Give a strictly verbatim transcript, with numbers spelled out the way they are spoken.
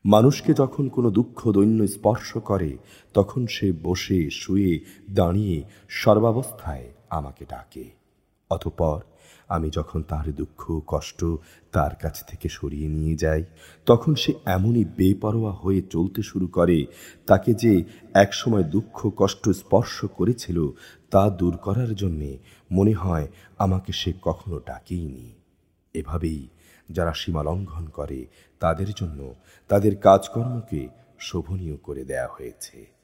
মানুষকে যখন কোনো দুঃখ দৈন্য স্পর্শ করে তখন সে বসে শুয়ে দাঁড়িয়ে সর্বাবস্থায় আমাকে ডাকে। অতঃপর আমি যখন তার দুঃখ কষ্ট তার কাছ থেকে সরিয়ে নিয়ে যাই তখন সে এমনই বেপরোয়া হয়ে চলতে শুরু করে, তাকে যে একসময় দুঃখ কষ্ট স্পর্শ করেছিল তা দূর করার জন্যে মনে হয় আমাকে সে কখনো ডাকেইনি। এভাবেই যারা সীমা লঙ্ঘন করে তাদের জন্য তাদের কাজকর্মকে শোভনীয় করে দেয়া হয়েছে।